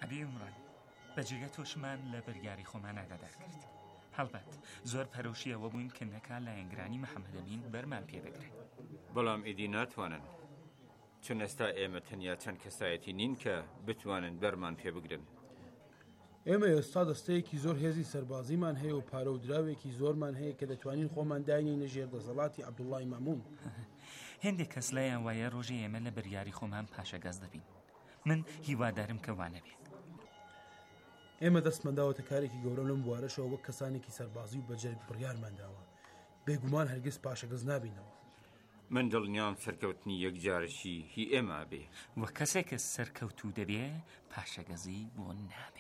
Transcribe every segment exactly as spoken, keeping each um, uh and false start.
بیمڕای بەجێگە تۆشمان لە بەرگاری خۆمان ئاگادار کرد. هەڵبەت زۆر پەرۆشیەوە بووین کە نەکا لایەنگرانی محەممەد ئەمین بەرمان پێبگرێت. بەڵام ئیدی ناتوانن، چون ئێستا ئێمە تەنیا چەند کەسایەتی نین کە بتوانن بەرمان پێبگرن. ئێمە ئێستا دەستەیەکی زۆر هێزی سەربازیمان هەیە و پارە و دراوێکی زۆرمان هەیە کە دەتوانین خۆمان داینینە ژێر دەسەڵاتی عەبدوڵڵای ماموون. هێندێک کەس لایەن وایە ڕۆژێ ئێمە لە بەریاری خۆمان پاشەگەز دەبین. من هیوادارم کە وانە بێت. ئێمە دەستمەنداوەتە کارێکی گەورە لەم بوارەشەوە وەک کەسانێکی سەربازی و بەجێرگ بڕیارمانداوە. بێگومان هەرگیز پاشەگەز نابینەوە. من دڵنیام سەرکەوتنی یەکجارشی هی ئێمە بێ، وە کەسێکە سەرکەوتوو دەبێ پاشەگەزی بۆ نابێ.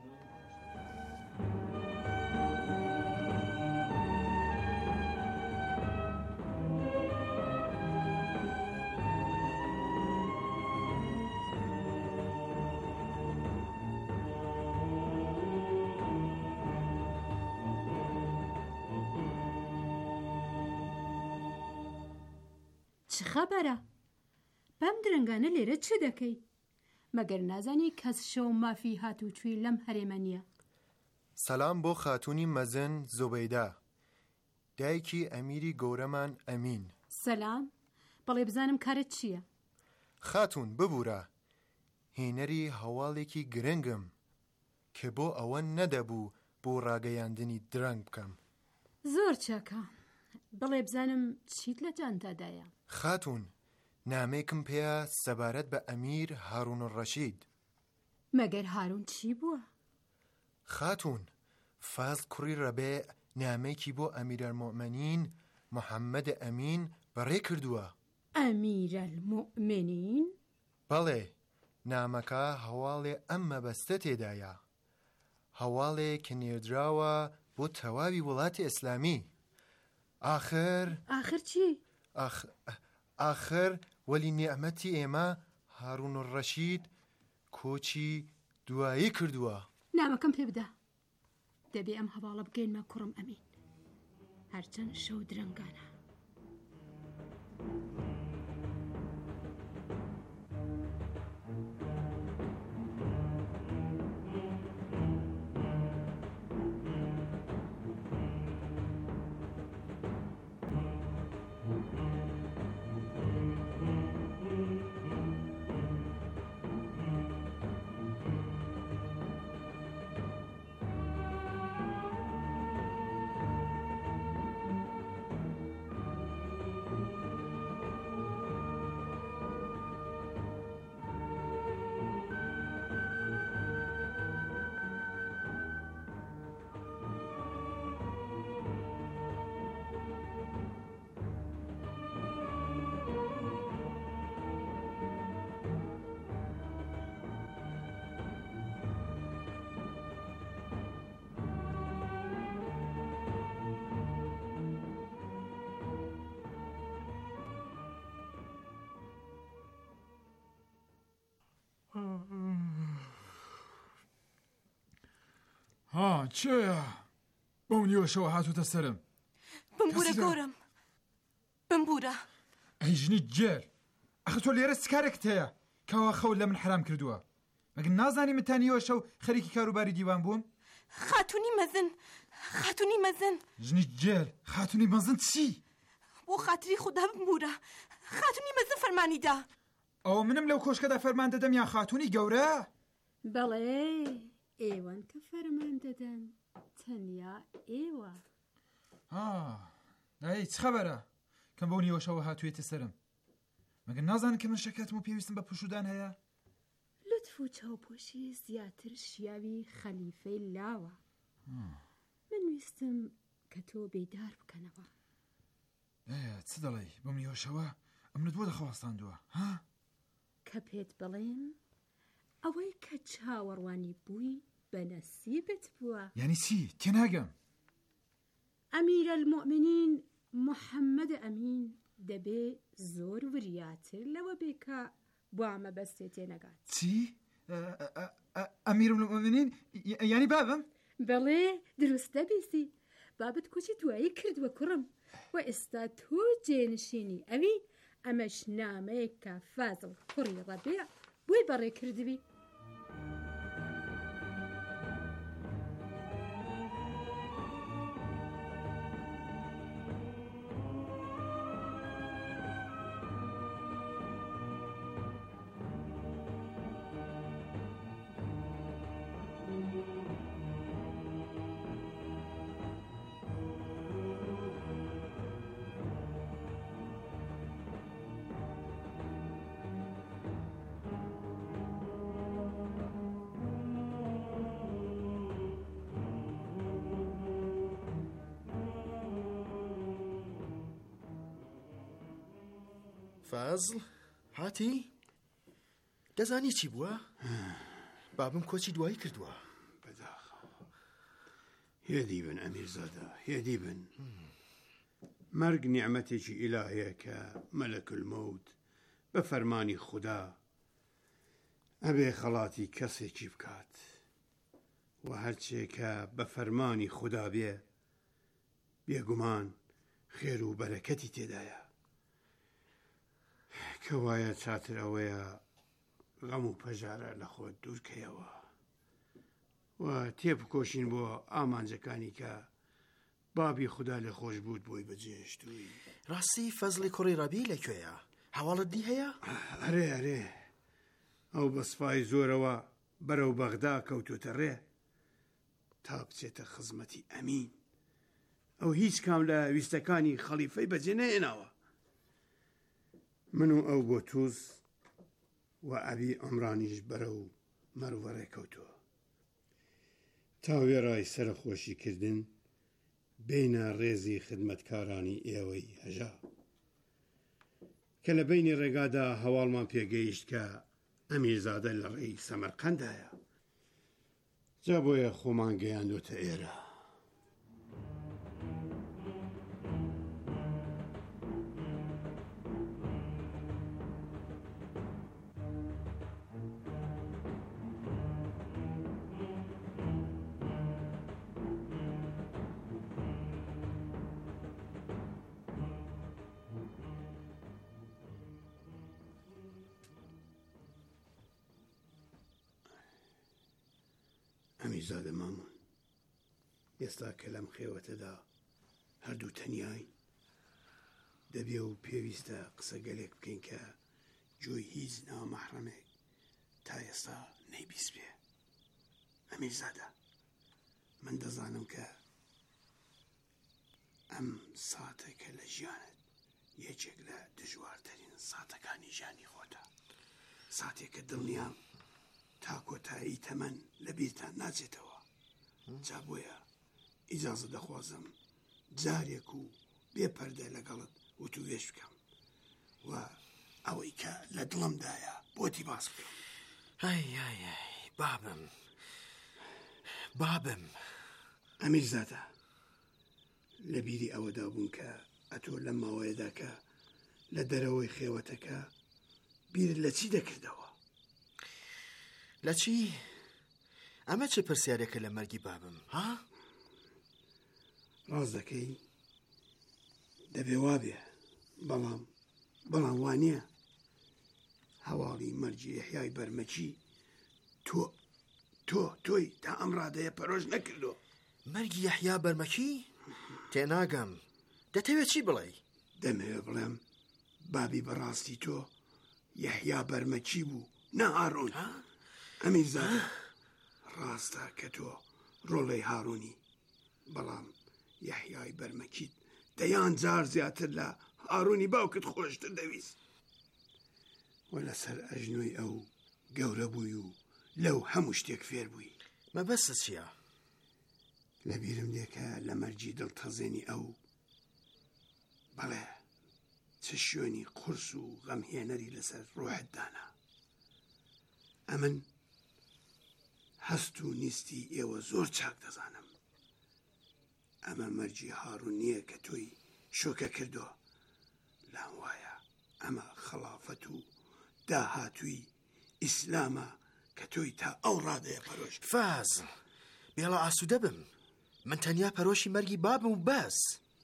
خەبەرە؟ بەم درنگانە لێرە چ دەکەی؟ مەگەر نازانی کەس شەو مافی هاتوچووی لەم هەرێمە نییە؟ سەلام بۆ خاتوونی مەزن زوبەیدا، دایکی ئەمیری گەورەمان ئەمین. سەلام، بەڵێ بزانم کارت چییە؟ خاتوون ببوورە، هێنەری هەواڵێکی گرنگم کە بۆ ئەوە نەدەبوو بۆ ڕاگەیاندنی درەنگ بکەم. زۆر چاکە، بەڵێ بزانم چیت لە جانتادایە؟ خاتوون، نامێکم پێیە سەبارەت بە ئەمیر هارون الڕەشید. مەگەر هارون چی بووە؟ خاتوون، فازڵ کوڕی ڕەبێع نامێکی بۆ ئەمیرەلمومنین محەممەد ئەمین بەڕێ کردووە. ئەمیرەلمومنین؟ بەڵێ، نامەکە هەواڵێ ئەم مەبەستە تێدایە، هەواڵێ کە نێردراوە بۆ تەواوی وڵاتی ئیسلامی. آخر آخر چی؟ آخ... آخر وەلی نێعمەتی ئێمە هارون الڕەشید کۆچی دوایی کردووە. نامەکەم پێ بدە، دەبێ ئەم هەواڵە بگەینمە کوڕم ئەمین، هەرچەند شەو درەنگانە. ها چێە؟ بەو نیوەشەوە هاتووتە سەرم. بمبورە گەورم، بمبورە. ئەی ژنی جێر، ئەخە تۆ لێرە سکارێکت هەیە کەوا خەوت لە من حرام کردووە؟ مەگە نازانی من تا نیوەشەو خەریکی کاروباری دیوان بووم؟ خاتونی مەزن، خاتونی مەزن. ژنی جێر، خاتونی مەزن چی؟ بۆ خاتری خوددا بمبورە، خاتونی مەزن فەرمانیدا. ئەوە منم لەو کۆشکەدا فەرمان دەدەم یان خاتونی گەورە؟ بەڵێ، ئێوەن کە فەرمان دەدەن، تەنیا ئێوە. ها، دای چ خەبەرە کەم بەو نیوەشەوە هاتوویەتە سەرم؟ مەگە نازانن کە من شەکەتم و پێویستم بە پوشودان هەیە؟ لوتف و چاوپۆشی زیاتر شیاوی خەلیفەی لاوە. من ویستم کە تۆ بێدار بکەنەوە. ئێ چ دەڵێی بەم نیوەشەوە ئەمنت بۆ دەخەوەستاندووە ها؟ کە پێت بڵێم ئەوەی کە چاوەڕوانی بووی بە نەسیبت بووە. یعنی چی؟ تێناگەم. ئەمیرەلمومنین محەممەد ئەمین دەبێ زۆر وریاتر لەوە بێکە بۆ ئەمە بەستێ تێنەگات. چی؟ ئەمیرەلمومنین یعنی بابم؟ بەڵێ، دروستە بیسی، بابت کۆچی دوایی کردووە کوڕم، و ئێستا تۆ جێنشینی ئەوی. ئەمەش نامەیەکە فازڵ کوڕی ڕەبێع بۆی بەڕێ کردوی. فازڵ هاتی دەزانی چی بووە؟ بابم کۆچی دوایی کردووە. بەداخەوە هێدی بن ئەمیرزادە، هێدی بن. مەرگ نیعمەتێکی ئیلاهەیە کە مەلەک المەوت بە فەرمانی خوددا ئەبێ خەڵاتی کەسێکی بکات و هەرچێکە بە فەرمانی خوددا بێ بێگومان خێر و بەرەکەتی تێدایە. کە وایە چاتر ئەوەیە غەم و پەژارە لە خۆت دوورکەیەوە و تێبکۆشین بۆ ئامانجەکانی کە بابی خوددا لە خۆش بوود بۆی بەجێهێشتووی. ڕاستی فەزڵی کوڕی ڕەبیع لەکوێیە؟ هەواڵت دی هەیە؟ ئەرێ ئەرێ ئەو بە سوپای زۆرەوە بەرەو بەغدا کەوتوتە ڕێ تا بچێتە خزمەتی ئەمین. ئەو هیچ کام لە ویستەکانی خەلیفەی بەجێ نەهێناوە. من و ئەو بۆ تووز و ئەبی ئەمرانیش بەرەو مەروەڕێ کەوتووە تا وێڕای سەرخۆشی کردن بینە ڕێزی خدمەتکارانی ئێوەی هەژا کە لە بینی ڕێگادا هەواڵمان پێگەیشت کە ئەمیرزادە لە ڕێی سەمەرقەندایە. جا بۆیە خۆمان گەیاندۆتە ئێرە. ئەمیرزادە مامون، ئێستا کە لەم خێوەتەدا هەردوو تەنیاین دەبێ و پێویستە قسە گەلێک بکەین کە جۆی هیچ نامەحرەمێک تا ئێستا نەیبیست بێ. ئەمیرزادە، من دەزانم کە ئەم ساتێکە لە ژیانت یەکێک لە دژوارترین ساتەکانی ژیانی خۆتە. ساتێکە دڵنیام تا کۆتایی تەمەن لە بیرتان ناچێتەوە. جا بۆیە ئیجازە دەخوازم جارێک و بێپەردە لەگەڵت وتوێش بکەم و ئەوەی کە لە دڵمدایە بۆتی باس بکەم. ئای ئای ئای بابم بابم ئەمیرزادە، لە بیری ئەوەدا بوون کە ئەتۆ لەم ماوەیەدا کە لە دەرەوەی خێوەتەکە بیرت لە چی دەکردەوە؟ لە چی؟ ئەمە چه پرسیارێکە لە مەرگی بابم ها؟ ڕاست دەکەی دەبێ وابێ، بەڵام بەڵام وانییە هەواڵی مەرجی یەحیای بەرمەکی تۆ تۆ تۆی تا ئەم ڕادەیە پەرۆژ نەکردو. مەرگی یەحیا بەرمەکی؟ تێناگەم. دەتەوێت چی بڵێ؟ دەمەوێت بڵێم بابی بەڕاستی تۆ یەحیا بەرمەکی بوو نە هاڕۆن. ئەمیرزادە، ڕاستە کە تۆ ڕۆڵەی هاڕوونی، بەڵام یەحیای بەرمەکیت دەیان جار زیاتر لە هاڕوونی باوکت خۆشتر دەویست و لەسەر ئەژنۆی ئەو گەورە بووی و لەو هەموو شتێک فێر بووی. مەبەستە چییە؟ لەبیرم لێکە لە مەرجی دڵتەزێنی ئەو بەڵێ چ شوێنی قورس و غەمهێنەری لەسەر ڕۆحتدانا. ئەمن هەست و نیستی ئێوە زۆر چاک دەزانم. ئەمە مەرجی هاڕوون نییە کە تۆی شۆکە کردووە. لام وایە ئەمە خەڵافەت و داهاتووی ئیسلامە کە تۆی تا ئەو ڕادەیە پەرۆش. فازڵ، بێڵە ئاسوودە بم. من تەنیا پەرۆشی مەرگی بابم و بەس.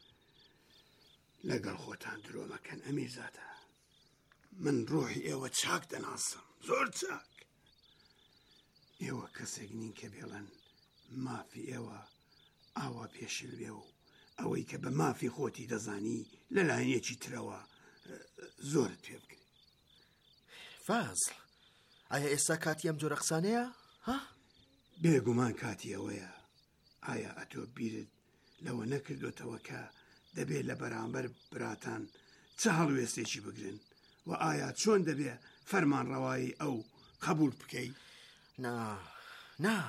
لەگەڵ خۆتان درۆمەکەن ئەمیرزادە. من ڕۆحی ئێوە چاک دەناسم، زۆر چاک. ئێوە کەسێک نین کە بێڵەن مافی ئێوە ئاوا پێشل بێ و ئەوەی کە بە مافی خۆتی دەزانی لەلایەنێکی ترەوە زۆرت پێ بکرێت. فازڵ، ئایا ئێستا کاتی ئەم جۆرە قسانەیە؟ ها؟ بێگومان کاتی ئەوەیە. ئایا ئەتۆ بیرت لەوە نەکردوتەوە کە دەبێت لە بەرامبەر براتان چه هەڵوێستێکی بگرن و ئایا چۆن دەبێ فەرمانڕەوایی ئەو قبول بکەی؟ نا نا.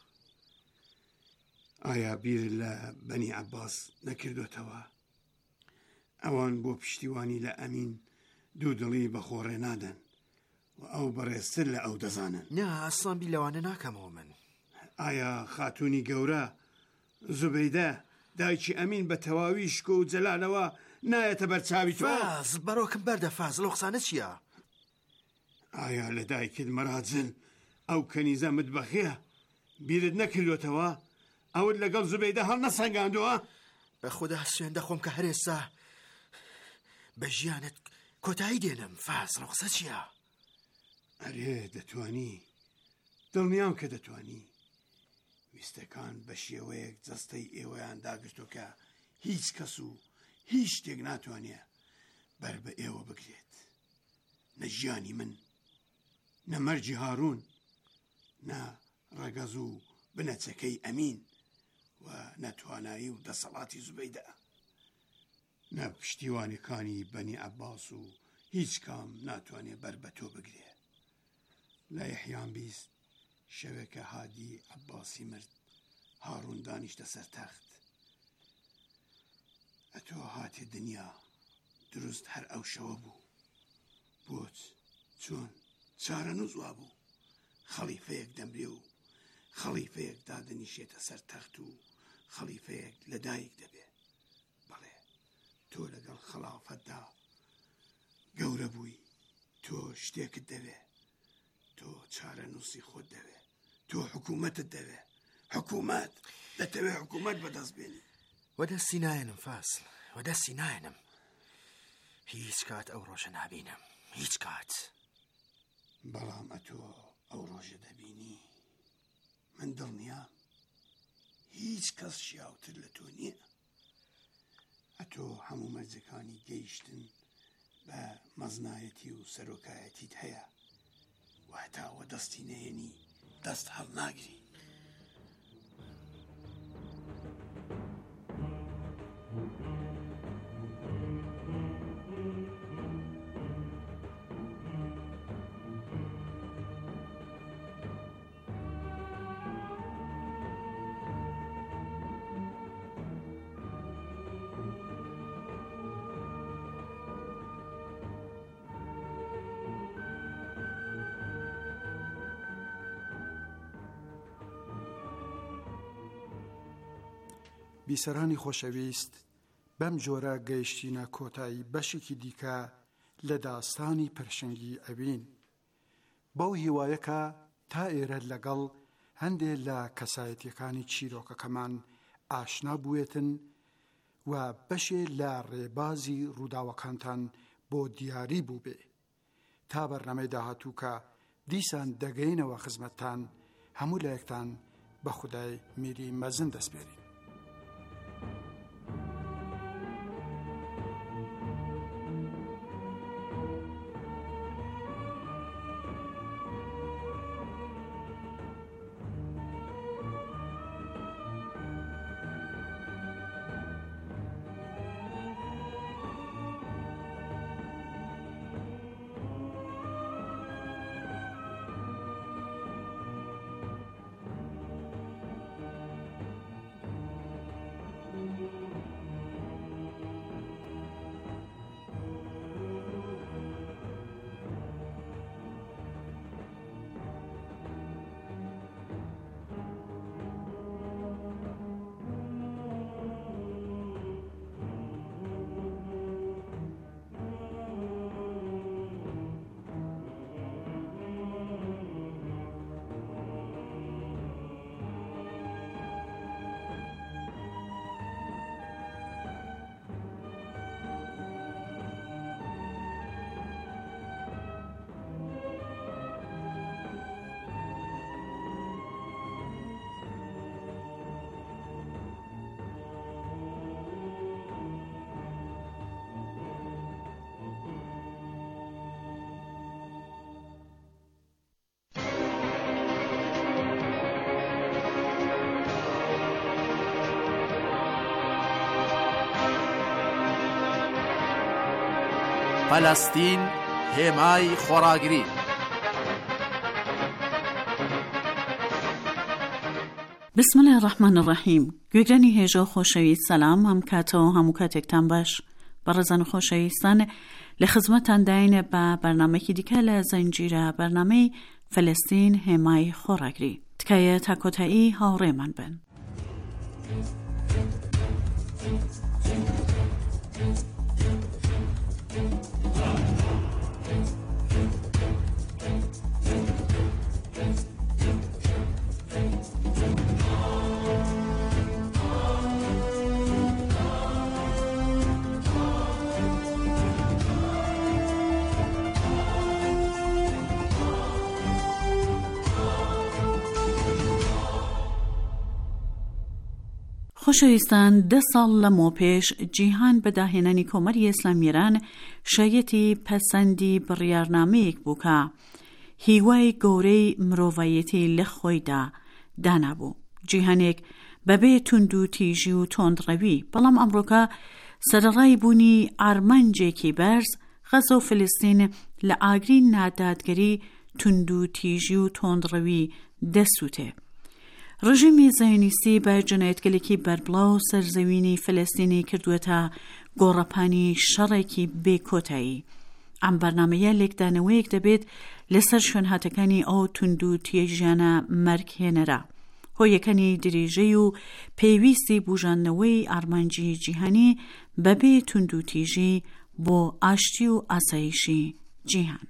ئایا بیر لە بەنی عەباس نەکردوتەوە؟ ئەوان بۆ پشتیوانی لە ئەمین دوودڵی بە خۆڕێ نادەن و ئەو بەڕێزتر لە ئەو دەزانن. نا ئەسڵان بی لەوانە ناکەمەوە من. ئایا خاتوونی گەورە زوبەیدە دایکی ئەمین بە تەواوی شکۆ و جەلالەوە نایەتە بەرچاوی تۆ؟ فازڵ بەڕۆکم بەردە فازڵ ئەو قسانە چییە؟ ئایا لە دایکت مەراجل ئەو کەنیزە متبەخێ بیرت نەکردوێتەوە؟ ئەوت لەگەڵ زوبەیدە هەڵ نەسەنگاندووە؟ بە خوددا سوێن دەخۆم کە هەرێستا بە ژیانت کۆتایی دێنم. فازڵ ئەو قسە چییە؟ ئەرێ دەتوانی، دڵنیام کە دەتوانی. ویستەکان بە شێوەیەک جەستەی ئێوەیان داگرتۆ کە هیچ کەس و هیچ شتێک ناتوانێ بەر بە ئێوە بگرێت. نە ژیانی من، نە مەرجی هاڕون، نە ڕەگەز و بنەچەکەی ئەمین و نەتوانایی و دەسەڵاتی زوبەیدە، نە پشتیوانەکانی بەنی عەباس و هیچ کام ناتوانێ بەر بە تۆ بگرێ. لە یەحیام بیست شەوێکە هادی عەباسی مرد، هاڕون دانیشتە سەر تەخت. ئەتۆ هاتێ دنیا دروست هەر ئەو شەوە بوو. بۆچ چۆن چارە نووسوا بوو؟ خەلیفەیەک دەمرێ و خەلیفەیەک دادەنیشێتە سەر تەخت و خەلیفەیەک لەدایک دەبێ. بەڵێ تۆ لەگەڵ خەلافەتدا گەورە بووی، تۆ شتێکت دەوێ، تۆ چارە نووسی خۆت دەوێ، تۆ حکوومەتت دەوێ. حکوومەت دەتەوێ حکوومەت بەدەست بێنی. وەدەستی نایەنم فاسڵ، وەدەستی نایەنم. هیچ کات ئەو ڕۆژە نابینم، هیچ کات. بەڵام ئەتۆ ئەو ڕۆژە دەبینی. من دڵنیام هیچ کەس شیاوتر لە تۆ نییە. ئەتۆ هەموو مەرجەکانی گەیشتن بە مەزنایەتی و سەرۆکایەتیت هەیە، و هەتاوە دەستی نەیەنی دەست هەڵ ناگری. بیسەرانی خۆشەویست، بەم جۆرە گەیشتینە کۆتایی بەشێکی دیکە لە داستانی پرشنگی ئەوین. بەو هیوایەکە تا ئێرە لەگەڵ هەندێک لە کەسایەتیەکانی چیرۆکەکەمان ئاشنا بووێتن و بەشێ لە ڕێبازی ڕووداوەکانتان بۆ دیاری بوو بێ. تا بەرنامەی داهاتوو کە دیسان دەگەینەوە خزمەتتان، هەموو لایەکتان بە خودای میری مەزن دەسپێرین. فەلەستین هێمای خۆراگری. بسم الله الرحمن الرحیم. گوێگرانی هێژە و خۆشەویست، سەلام. هەم کاتەوە هەموو کاتێکتان باش. بەڕێزان و خۆشەویستان، لە خزمەتانداین بە بەرنامەیەکی دیکە لە زەنجیرە بەرنامەی فەلەستین هێمای خۆڕاگری. تکایە تا کۆتایی هاوڕێمان بن. خۆشەویستان، دە ساڵ لەمەوە پێش جیهان بەداهێنانی کۆمەری ئیسلامی ئێران شایەتی پەسەندی بڕیارنامەیەک بوو کە هیوای گەورەی مرۆڤایەتی لە خۆیدا دانابوو. جیهانێک بەبێ توند و تیژی و تۆندڕەوی، بەڵام ئەمڕۆکە سەرەڕای بوونی ئارمانجێکی بەرز غەزە و فلستین لە ئاگری نادادگەری توند و تیژی و تۆندڕەوی دەسووتێ. ڕژیمی زایۆنیستی بە جەنایەتگەلێکی بەربڵاو سەرزەوینی فلەستینی کردووەتە گۆڕەپانی شەڕێکی بێکۆتایی. ئەم بەرنامەیە لێکدانەوەیەک دەبێت لەسەر شوێنهاتەکانی ئەو توند و تیژیانە مەرگهێنەرە، هۆیەکانی دریژەی و پێویستی بوژاندنەوەی ئارمانجی جیهانی بەبێ توند و تیژی بۆ ئاشتی و ئاسایشی جیهان.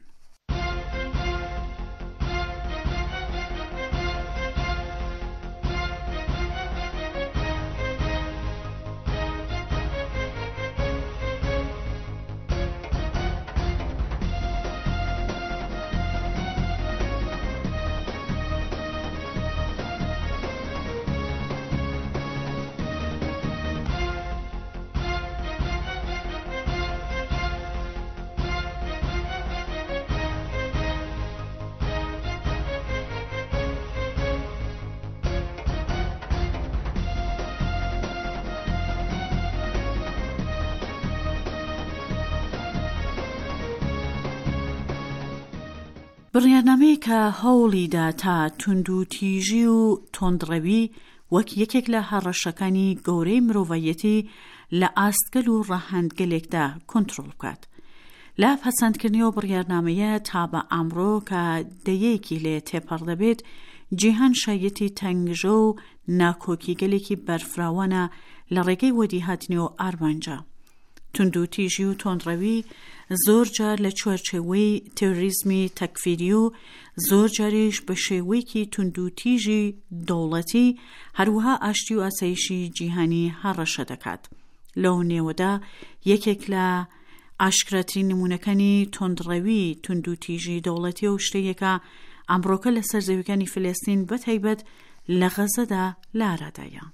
بڕیارنامەیە کە هەوڵیدا تا توند و تیژی و تۆندڕەوی وەک یەکێک لە هەڕەشەکانی گەورەی مرۆڤایەتی لە ئاستگەل و ڕەهەندگەلێکدا کۆنتڕۆڵ بکات. لە پەسەندکردنەوە بڕیارنامەیە تا بە ئەمڕۆ کە دەیەکی لێ تێپەڕ دەبێت، جیهان شایەتی تەنگژە و ناکۆکی گەلێکی بەرفراوانە لە ڕێگەی وەدی هاتنەوە ئارمانجا. توند و تیژی و تۆندڕەوی زۆر جار لە چوارچێوەی تێروریزمی تەکفیری و زۆر جاریش بە شێوەیەکی توند و تیژی دەوڵەتی هەروەها ئاشتی و ئاسایشی جیهانی هەڕەشە دەکات. لەو نێوەدا یەکێک لە ئاشکراترین نمونەکانی تۆندڕەوی توند و تیژی دەوڵەتی و شتەیەکە ئەمڕۆکە لە سەرزەویەکانی فلەستین بەتایبەت لە غەزەدا لارادایە.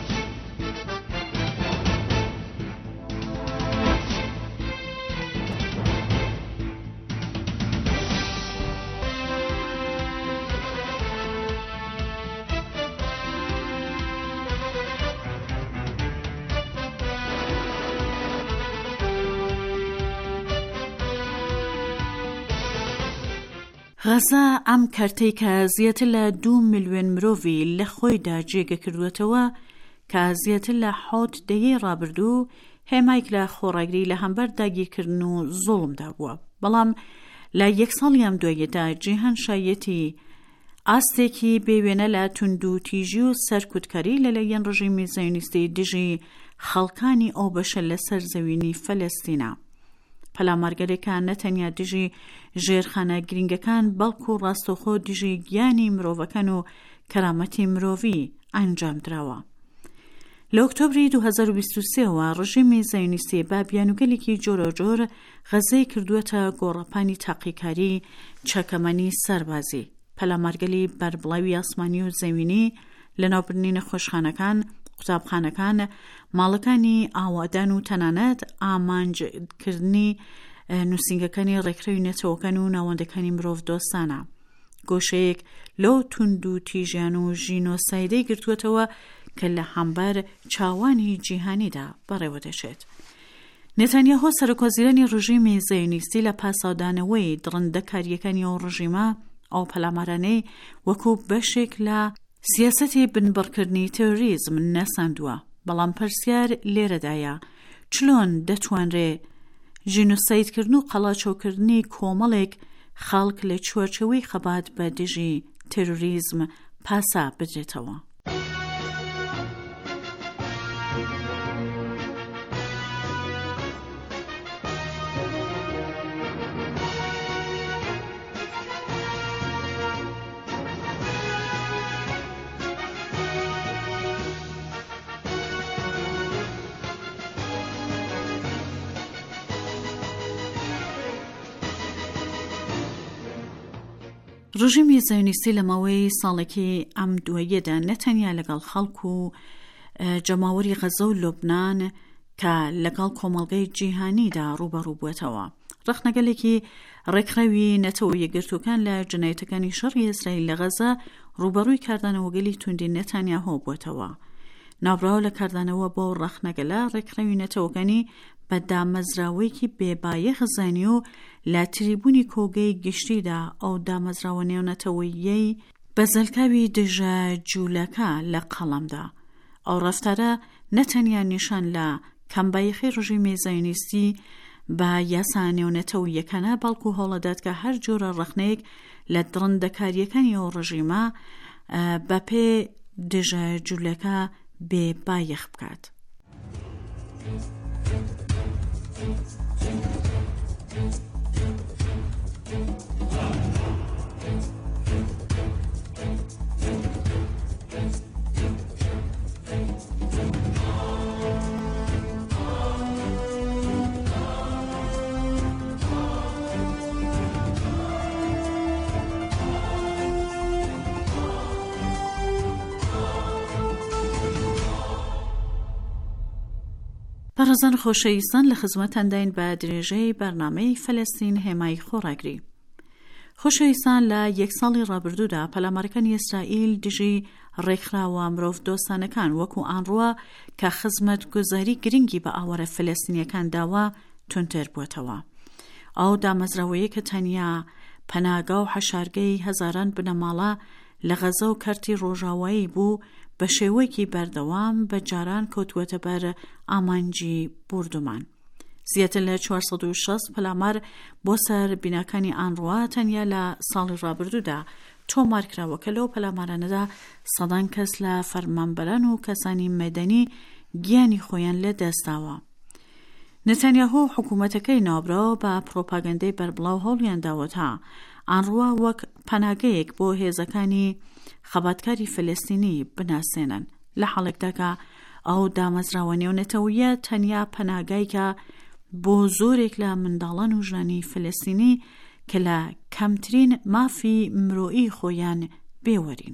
غەزە ئەم کارتەی کە زیاتر لە دوو ملیۆن مرۆڤی لە خۆیدا جێگە کردوێتەوە، کە زیاتر لە حوت دەیەی ڕابردوو هێمایك لە خۆڕاگری لە هەمبەر داگیرکردن و زوڵمدا بووە. بەڵام لە یەک ساڵی ئەم دواییەدا جیهان شایەتی ئاستێکی بێوێنە لە توند و تیژی و سەرکوتکاری لەلایەن ڕژیمی زایۆنیستی دژی خەڵکانی ئەو بەشە لە سەرزەوینی فەلەستینە. پەلامارگەلێکە نەتەنیا دژی ژێرخانە گرنگەکان، بەڵکو و ڕاستەوخۆ دژی گیانی مرۆڤەکان و کەرامەتی مرۆڤی ئەنجام درراوە. لە ئۆکتۆبری دوو هەزار و بیست و سێەوە ڕژیمی زایۆنیستی بە بیانوگەلێکی جۆرەجۆر غەزەی کردووەتە گۆڕەپانی تاقیکاری چەکەمەنی سەربازی، پەلامارگەلی بەربڵاوی ئاسمانی و زەوینی، لەناوبردنی نەخۆشخانەکان، قوتابخانەکان، ماڵەکانی ئاوادان و تەنانەت ئامانجکردنی نووسینگەکانی ڕێکخراوی نەتەوەکان و ناوەندەکانی مرۆڤ دۆستانە. گۆشەیەک لەو توند و تیژیان و ژینۆسایدەی گرتووەتەوە کە لە هەمبەر چاوانی جیهانیدا بەڕێوە دەچێت. نێتانیاهۆ سەرۆکوەزیرانی ڕژیمی زایۆنیستی لە پاساودانەوەی دڕندە کاریەکانی ئەو ڕژیمە ئەو پەلامارانەی وەکو بەشێک لە سیاسەتی بنبڕکردنی تێروریزم نەساندووە. بەڵام پرسیار لێرەدایە چلۆن دەتوانرێ ژینۆسایدکردن و قەڵاچۆکردنی کۆمەڵێک خەڵک لە چوارچەوەی خەبات بە دژی تێروریزم پاسا بدرێتەوە. ڕژیمی زایۆنیستی لە ماوەی ساڵێکی ئەم دووەیەدا نەتەنیا لەگەڵ خەڵک و جەماوەری غەزە و لوبنان کە لەگەڵ کۆمەڵگەی جیهانیدا ڕوبەڕوو بووێتەوە. ڕەخنەگەلێکی ڕێکخراوی نەتەوە یەکگرتوەکان لە جنایەتەکانی شەڕی ئیسرائیل لە غەزە ڕوبەڕووی کاردانەوەگەلی توندی نەتانیاهۆ بووێتەوە. ناوبراوە لە کاردانەوە بۆ ڕەخنەگەلە ڕێکخراوی نەتەوەکانی بە دامەزراوەیەکی بێبایە خزانی و لە تریبوونی کۆگەی گشتیدا ئەو دامەزراوە نێونەتەوەیەی بە زەلکاوی دژە جوولەکە لە قەڵەمدا. ئەو ڕەفتارە نەتەنیا نیشان لە کەمبایەخی ڕژیمی زایۆنیستی بە یاسا نێونەتەوەیەکانە بەڵکو هەوڵەدات کە هەر جۆرە ڕەخنەیەک لە دڕندەکاریەکانی ئەو ڕژیمە بەپێ دژە جوولەکە بێبایەخ بکات. بەڕێزان خۆشەویستان لە خزمەتانداین بە درێژەی بەرنامەی فەلەستین هێمای خۆڕاگری. خۆشەویستان لە یەک ساڵی ڕابردوودا پەلامارەکانی ئیسرائیل دژی ڕێکخراوە مرۆڤ دۆستانەکان وەکو ئانڕوە کە خزمەت گوزاری گرنگی بە ئاوارە فەلەستینیەکان داوە تونتر بووێتەوە. ئەو دامەزراوەیە کە تەنیا پەناگا و حەشارگەی هەزاران بنەماڵە لە غەزە و کەرتی ڕۆژاوایی بوو بە شێوەیەکی بەردەوام بە جاران کەوتووەتە بەر ئامانجی بوردومان. زیاتر لە چوارسەد و شەست پەلامار بۆ سەر بیناکانی ئانڕوا تەنیا لە ساڵی ڕابردوودا تۆمارکراوە کە لەو پەلامارانەدا سەدان کەس لە فەرمانبەران و کەسانی مەدەنی گیانی خۆیان لە دەستاوە. نەتانیاهۆ و حکوومەتەکەی ناوبراوە بە پرۆپاگەندەی بەربڵاو هەوڵیان داوەتا ئانڕوا وەک پەناگەیەک بۆ هێزەکانی خەباتکاری فەلەستینی بناسێنن لە حاڵێکدا کە ئەو دامەزراوە نێونەتەوەیە تەنیا پەناگایکە بۆ زۆرێک لە منداڵان و ژنانی فەلەستینی کە لە کەمترین مافی مرۆیی خۆیان بێوەرین.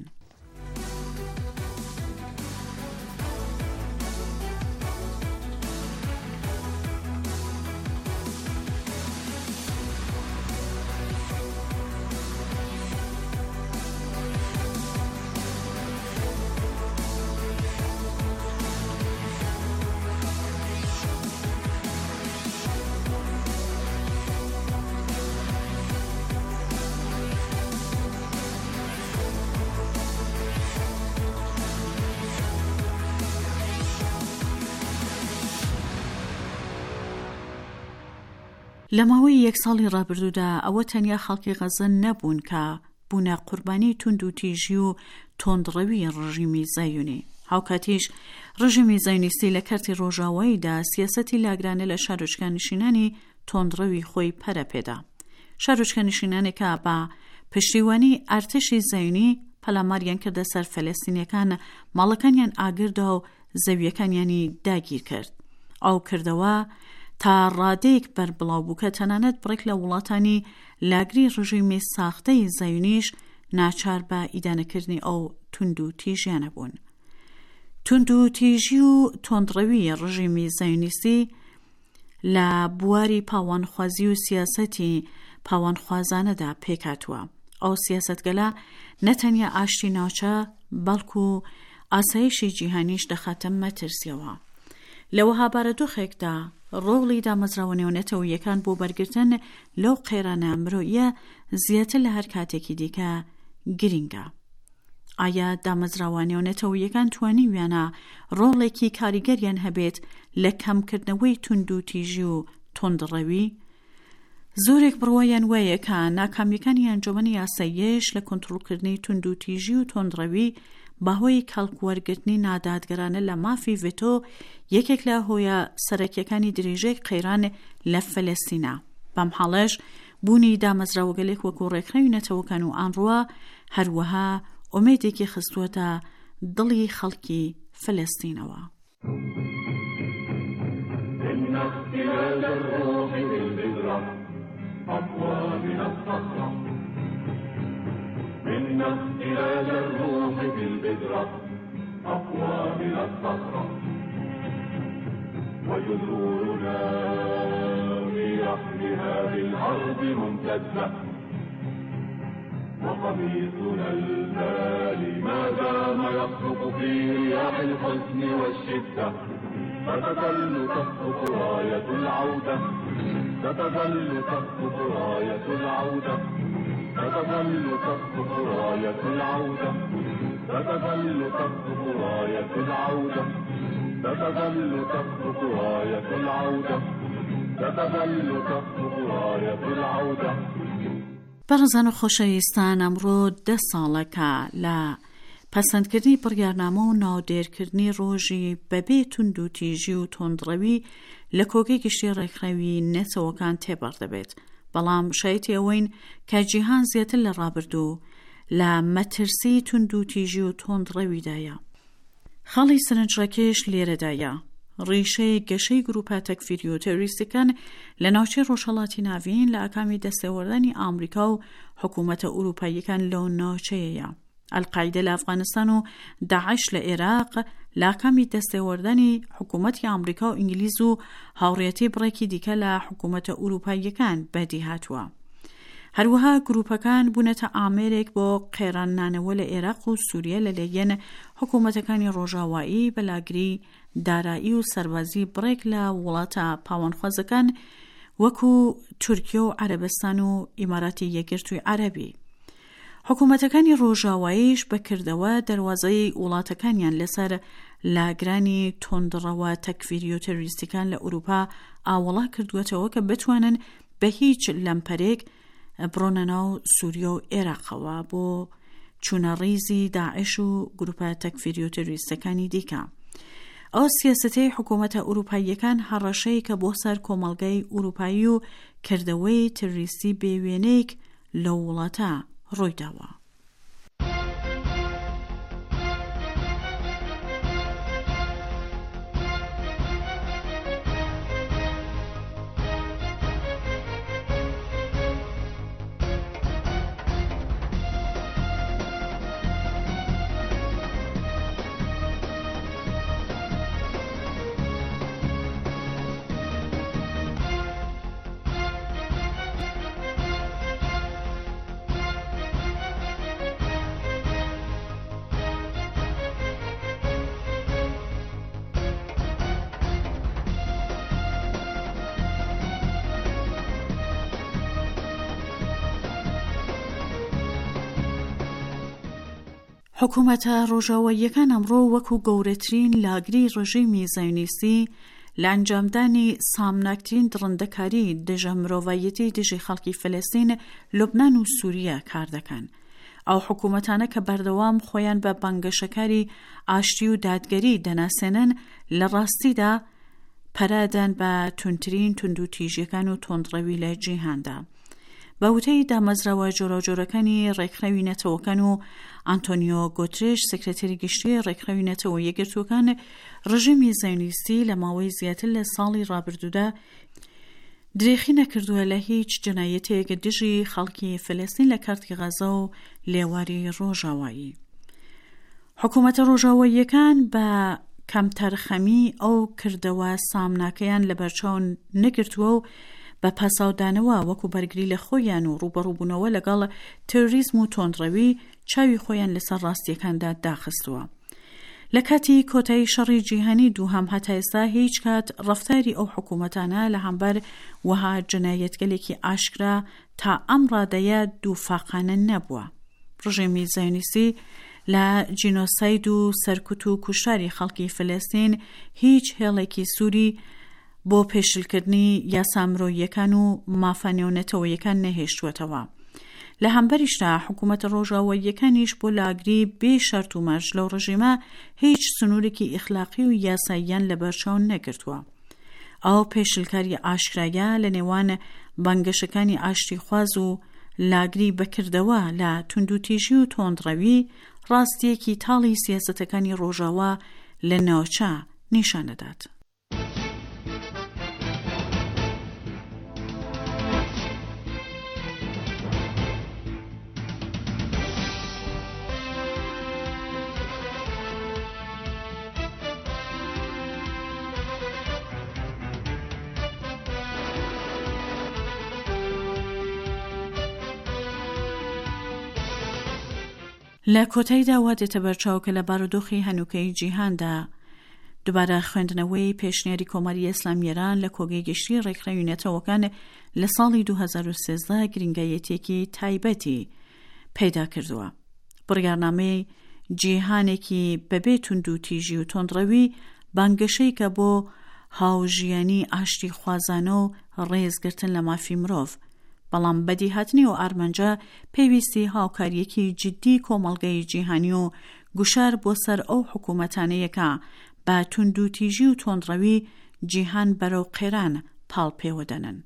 لە ماوەی یەک ساڵی ڕابردوودا ئەوە تەنیا خەڵکی غەزە نەبوون کە بوونە قوربانی توند و تیژی و تۆندڕەوی ڕژیمی زایۆنی. هاوکاتیش ڕژیمی زایۆنیستی لە کەرتی ڕۆژاواییدا سیاسەتی لاگرانە لە شارۆچکانشینانی تۆندڕەوی خۆی پەرەپێدا. شارۆچکانشینانێکە بە پشتیوانی ئەرتشی زایۆنی پەلاماریان کردە سەر فەلەستینیەکان ماڵەکانیان ئاگردا و زەویەکانیانی داگیر کرد. ئەو کردەوە تا ڕادەیەک بەربڵاو بوو کە تەنانەت بڕێک لە وڵاتانی لاگری ڕژیمی ساختەی زایۆنیش ناچار بە ئیدانەکردنی ئەو تند و تیژیانە بوون. تند و تیژی و تۆندڕەوی ڕژیمی زایۆنیستی لە بواری پاوانخوازی و سیاسەتی پاوانخوازانەدا پێکاتووە. ئەو سیاسەتگەلە نەتەنیا ئاشتی ناوچە بەڵکو ئاسایشی جیهانیش دەخاتە مەترسیەوە. لەوەها بارەدۆخێکدا ڕۆڵی دامەزراوە نێونەتەوەیەکان بۆ بەرگرتن لەو قێرانە مرۆیە زیاتر لە هەر کاتێکی دیکە گرینگە. ئایا دامەزراوە نێونەتەوەیەکان توانیویانە ڕۆڵێکی کاریگەریان هەبێت لە کەمکردنەوەی تند و تیژی و تۆندڕەوی زۆرێک بڕوایان وایە کە ناکامیەکانی ئەنجومەنی یاساییەش لە کۆنتڕۆڵکردنی توندوتیژی و تۆندڕەوی بەهۆی کەڵکوەرگرتنی نادادگەرانە لە مافی ڤێتۆ یەکێک لە هۆیە سەرەکیەکانی درێژەی قەیران لە فەلەستینە. بەم حاڵەش بوونی دامەزراوەگەلێک وەکو ڕێکخراوی نەتەوەکان و ئانڕوا هەروەها ئومێدێکی خستووەتە دڵی خەڵکی فەلەستینەوە. إن اختلاج الروح في البذرة أقوى من الصخرة وجذورنا في رحم هذه الأرض ممتدة وقميصنا البالي ما دام يخلق في رياح الحزن والشدة ستظل تخطف راية العودة ستظل تخطف راية العودة ستظل تخطف راية العودة ستظل تخطف راية العودة ستظل تخطف راية العودة ستظل تخطف راية العودة. بەڕێزان و خۆشەویستان، ئەمڕۆ دە ساڵەکە لە پەسەندکردنی بڕیارنامە و ناودێرکردنی ڕۆژی بەبێ توندوتیژی و تۆندڕەوی لە کۆگەی گشتی ڕێکخراوی نێتەوەکان تێبەردەبێت. بەڵام شایەتی ئەوەین کە جیهان زیاتر لە ڕابردوو لە مەترسی توندوتیژی و تۆندڕەویدایە. خەڵی سەرنجڕەکێش لێرەدایە. ڕیشەی گەشەی گروپە تەکفیری و تێروریستەکان لە ناوچەی ڕۆژهەڵاتی ناوین لە ئاکامی دەستێوەردانی ئامریکا و حکوومەتە ئوروپاییەکان لەو ناوچەیەیە. ئەلقاعیدە لە ئەفغانستان و داعش لە عێراق لە ئاکامی دەستێوەردانی حکوومەتی ئامریکا و ئینگلیز و هاوڕێتی بڕێکی دیکە لە حکوومەتە ئوروپاییەکان بەدی هاتووە. هەروەها گروپەکان بوونەتە ئامێرێک بۆ قێرانانەوە لە عێراق و سووریە لەلایەن حکوومەتەکانی ڕۆژاوایی بەلاگری دارایی و سەربازی بڕێک لە وڵاتە پاوەندخوازەکان وەکو تورکیە و عەرەبستان و ئیماراتی یەکگرتووی عەرەبی. حکوومەتەکانی ڕۆژاواییش بەکردەوە دەواازەی وڵاتەکانیان لەسەر لاگرانی تۆندڕەوە تەکفیری و تێروریستەکان لە ئوروپا ئاوەڵا کردووەتەوە کە بتوانن بە هیچ لەمپەرێک بڕۆنە ناو سووریا و عێراقەوە بۆ چوونە ڕیزی داعش و گروپە تەکفیری و تێروریستەکانی دیکە. ئەو سیاسەتەی حکوومەتە ئوروپاییەکان هەڕەشەی کە بۆ سەر کۆمەڵگەی ئوروپایی و کردەوەی تێروریستی بێوێنەیەک لە وڵاتە ڕوویداوە. حکوومەتە ڕۆژاواییەکان ئەمڕۆ وەکو گەورەترین لاگری ڕژیمی زایۆنیستی لە ئەنجامدانی سامناکترین دڕندەکاری دژە مرۆڤایەتی دژی خەڵکی فەلەستین، لوبنان و سووریە کار دەکەن. ئەو حکوومەتانە کە بەردەوام خۆیان بە بانگەشەکاری ئاشتی و دادگەری دەناسێنن لە ڕاستیدا پەرادان بە تونترین توندوتیژیەکان و تۆندڕەوی لە جیهاندا. بە وتەی دامەزراوە جۆراوجۆرەکانی ڕێکخراوی نەتەوەکان و ئانتۆنیۆ گۆترێش، سکرتێری گشتی ڕێکخراوی نەتەوە یەکگرتووەکان، ڕژیمی زایۆنیستی لە ماوەی زیاتر لە ساڵی ڕابردوودا درێخی نەکردووە لە هیچ جنایەتێک دژی خەڵکی فەلەستین لە کارتی غەزە و لێواری ڕۆژاوایی. حکوومەتە ڕۆژاواییەکان بە کەمتەرخەمی ئەو کردەوە سامناکەیان لە بەرچاو نەگرتووە و بە پاساودانەوە وەکو بەرگری لە خۆیان و ڕوبەڕووبوونەوە لەگەڵ تێروریزم و تۆندڕەوی چاوی خۆیان لەسەر ڕاستیەکاندا داخستووە. لە کاتی کۆتایی شەڕی جیهانی دووهەم هەتا ئێستا هیچ کات ڕەفتاری ئەو حکوومەتانە لە هەمبەر وەها جنایەتگەلێکی ئاشکرا تا ئەم ڕادەیە دووفاقانە نەبووە. ڕژیمی زایۆنیستی لە جینۆساید و سەرکوت و کوشتاری خەڵکی فەلەستین هیچ هێڵێکی سووری بۆ پێشلکردنی یاسامرۆییەکان و مافانێونەتەوەیەکان نەهێشتووەتەوە. لە هەمبەریشدا حکوومەتە ڕۆژاواییەکانیش بۆ لاگری بێ شەرت و مەرج لەو ڕژیمە هیچ سنوورێکی ئیخلاقی و یاساییان لەبەرچاو نەگرتووە. ئەو پێشلکاری ئاشکرایە لە نێوان بانگەشەکانی ئاشتیخواز و لاگری بەکردەوە لە توندوتیژی و تۆندڕەوی ڕاستیەکی تاڵی سیاسەتەکانی ڕۆژاوا لە ناوچە نیشانەدات. لە کۆتاییدا وا دێتە بەرچاو کە لە بارودۆخی هەنووکەی جیهاندا دووبارە خوێندنەوەی پێشنیاری کۆماری ئیسلامیێران لە کۆگەی گەشتی ڕێکخراوێنێتەوەکان لە ساڵی دوو هەزار و سێزدە گرنگایەتێکی تایبەتی پەیدا کردووە. بڕیارنامەی جیهانێکی بەبێ توندوتیژی و تۆندڕەوی بانگەشەی کە بۆ هاوژیانی ئاشتی خوازانە و ڕێزگرتن لە مافی مرۆڤ، بەڵام بەدیهاتنی و ئارمەنجە پێویستی هاوکاریەکی جدی کۆمەڵگەی جیهانی و گوشار بۆ سەر ئەو حکوومەتانەیەکە بە توندوتیژی و تۆندڕەوی جیهان بەرەو قێران پاڵ پێوەدەنن.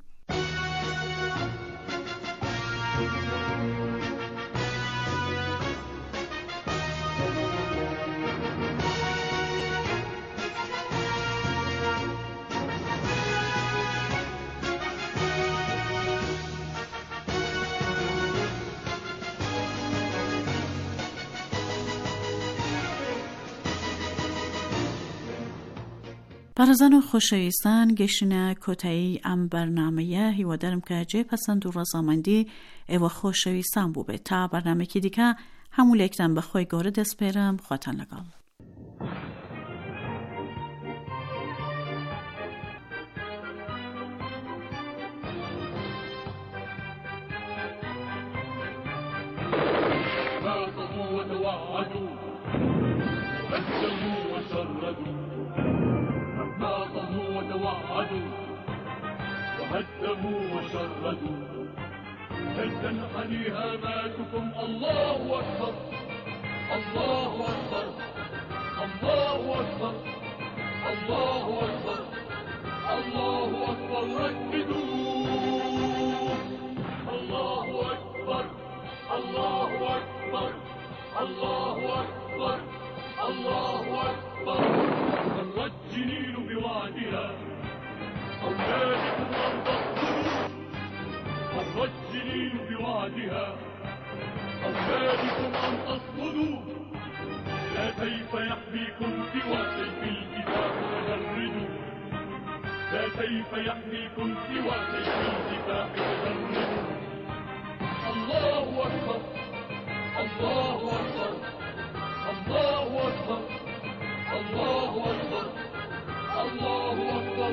بەڕێزان و خۆشەویستان، گەشتنە کۆتایی ئەم بەرنامەیە هیوادارم کە جێ پەسەند و ڕەزامەندی ئێوە خۆشەویستان بوو بێت. تا بەرنامێکی دیکە هەموو لێکتان بەخۆی گەورە دەسپێرم. خواتان لەگەڵ. وهدموا وشردوا لن تنحني هاماتكم. الله أكبر الله أكبر الله أكبر الله أكبر الله أكبر. رددوا الله أكبر الله أكبر الله أكبر الله أكبر. مرت جنين بوعدها أولادكم أن تقتلوا. مرت جنين بوعدها أولادكم أن تصمدوا. لا سيف يحميكم سوى سيف الكتاب فجردوا. لا سيف يحميكم سوى سيف الكتاب فجردوا. الله أكبر الله أكبر الله أكبر الله أكبر الله أكبر.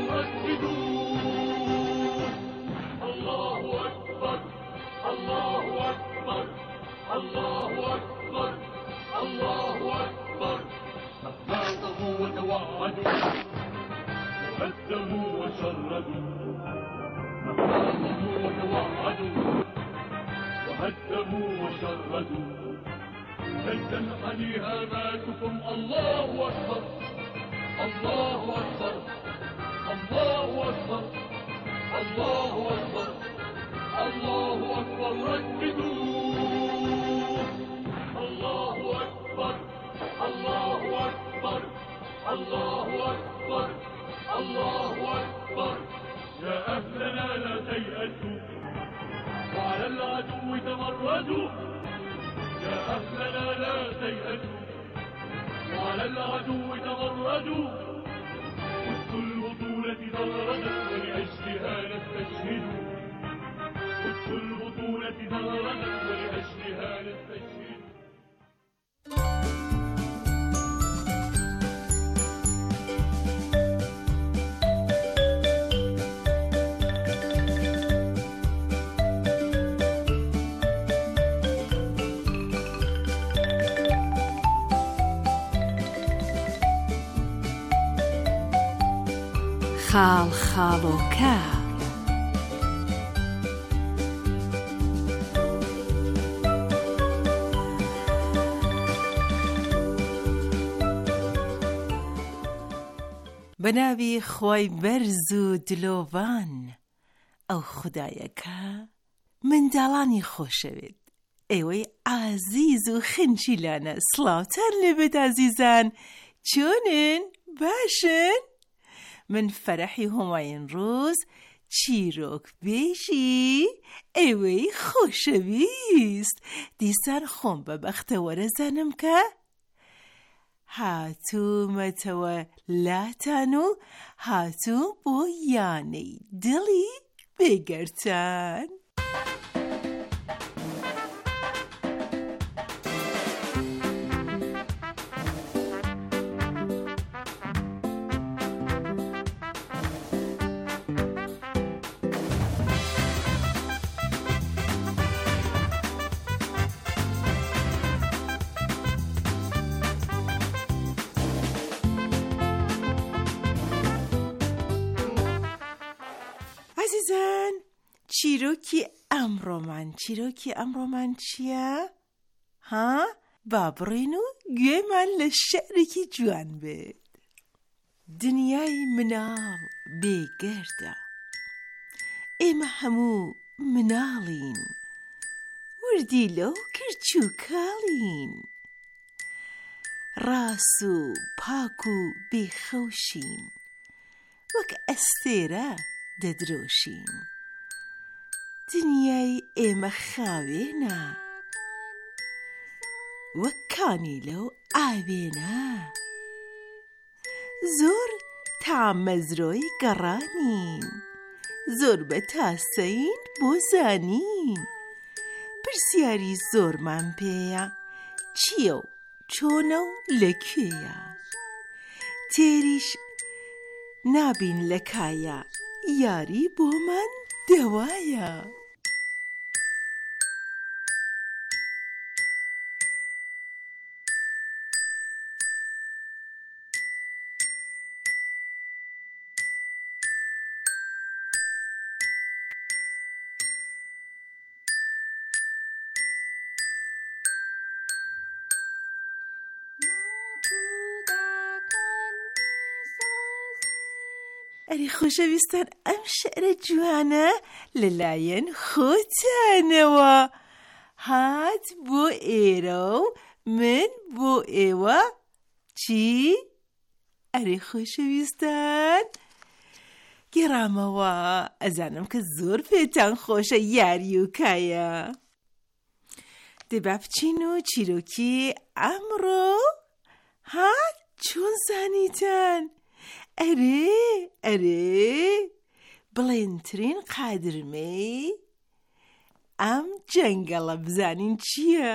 رددوا الله أكبر الله أكبر الله أكبر الله أكبر. أخلاقه وتوعدوا وهدموا وشردوا. أخلاقه وتوعدوا وهدموا وشردوا لن تنحني هاماتكم. الله أكبر الله أكبر الله أكبر الله أكبر الله أكبر. رددوا الله أكبر الله أكبر الله أكبر الله أكبر. يا أهلنا لا تيأسوا وعلى العدو تمردوا. يا أهلنا لا تيأسوا وعلى العدو تمردوا. قدس البطولة دردت ولأجلها نستشهدوا. قدس البطولة دردت ولأجلها نستشهدوا. خاڵ خاڵۆکە بەناوی خۆی بەرز و دلۆڤان ئەو خودایەکە منداڵانی خۆشەوێت ئێوەی ئازیز و خنچیلانە سڵاوتان لێبێت ئازیزان چۆنن باشن من فەرەحی هۆماین ڕۆز چیرۆک بێژی ئێوەی خۆشەویست دیسان خۆم بە بەختەوەرە زانم کە هاتوومەتەوە لاتان و هاتوو بۆ یانەی دڵی بێگەرتان عزیزان چیرۆکی ئەمڕۆمان چیرۆکی ئەمڕۆمان چییە؟ ها؟ با بڕێن و گوێمان لە شەعرێکی جوان بێت دنیای مناڵ بێگەردە ئێمە هەموو مناڵین وردی لەو کرچ و کاڵین ڕاس و پاک و بێخەوشین وەک ئەستێرە دەدرۆشین دنیای ئێمە خاوێنە وەک کانی لەو ئاوێنە زۆر تا مەزرۆی گەڕانین زۆر بە تاسەین بۆ زانین پرسیاری زۆرمان پێیە چییە و چۆنە و لەکوێیە تێریش نابین لە کایە یاری بۆمان دەوایە ئەری خۆشەویستان ئەم شعرە جوانە لەلایەن خۆتانەوە هات بۆ ئێرە و من بۆ ئێوە چی؟ ئەری خۆشەویستان گێڕامەوە ئەزانم کە زۆر پێتان خۆشە یاری و کایە دەبا بچین و چیرۆکی ئەمڕۆ هات چۆن زانیتان ئەرێ ئەرێ بڵێنترین قادرمەی ئەم جەنگەڵە بزانین چییە؟